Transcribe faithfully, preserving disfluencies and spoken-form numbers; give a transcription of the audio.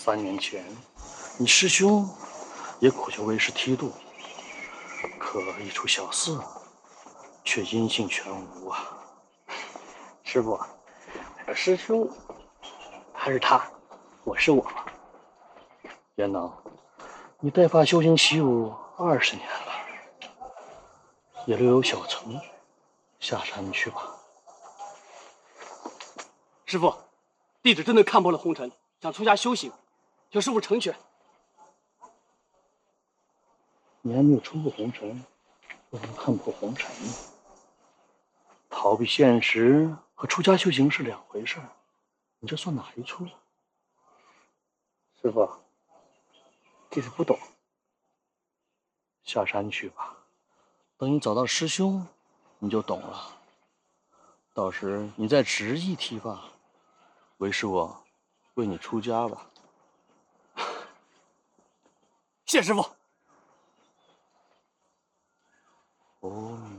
三年前，你师兄也苦求为师梯度，可一出小事，却音信全无啊！ 师傅，我师兄他是他，我是我嘛。 元能，你带发修行习武二十年了，也略有小成，下山去吧。 师傅，弟子真的看破了红尘，想出家修行，求师傅成全。 你还没有冲破红尘，不能看破红尘。逃避现实和出家修行是两回事，你这算哪一出？ 师傅，弟子不懂。 下山去吧，等你找到师兄，你就懂了。到时你再执意剃发，为师我为你出家吧。 谢师傅。 阿弥